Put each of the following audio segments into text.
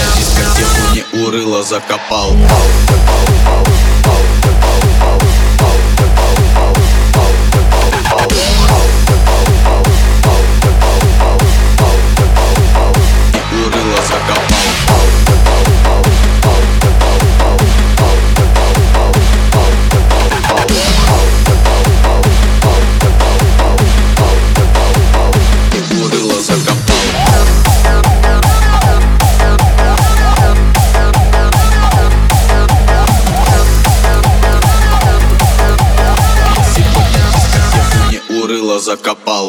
дискотеку не урыло закопал. Урыло закопал. Урыло закопал. Урыло закопал.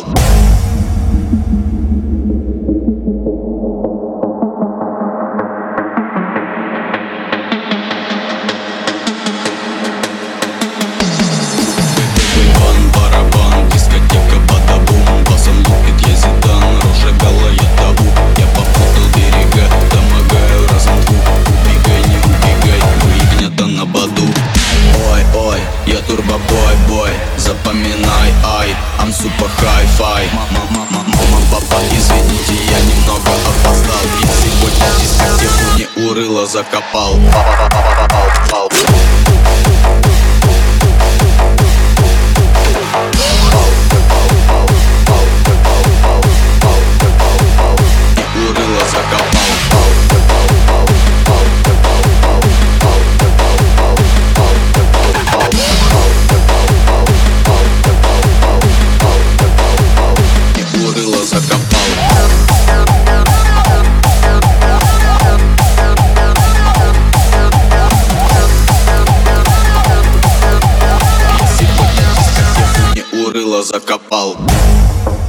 Барабан, дискотека бада-бум. Басом лупит я Зидан, рожа гола я табу. Я попутал берега, домогаю разом двух. Убегай, не убегай, выгнята на баду. Ой-ой, я турбо-бой-бой, запоминай, ай, I'm super hi-fi. Мама, папа, извините, я немного опоздал. И сегодня дискотеку не урыло закопал. Урыло закопал. Урыло закопал. Сегодня дискотеку не урыло закопал.